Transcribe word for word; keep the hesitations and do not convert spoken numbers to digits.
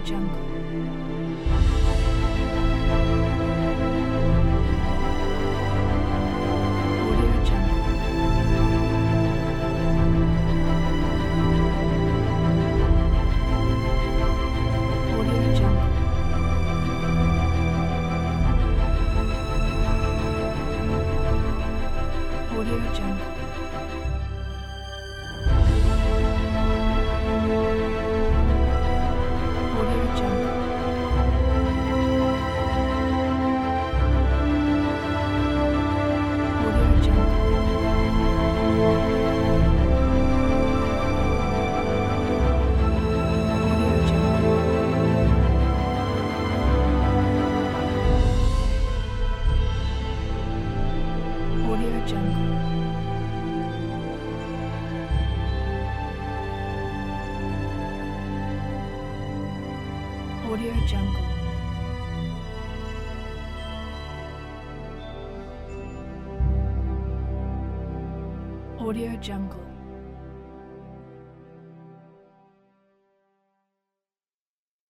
Jungle. Audio Jungle. Audio Jungle. Audio Jungle. Audio Jungle. Audio Jungle. Audio Jungle. Audio Jungle. Audio Jungle. Audio Jungle.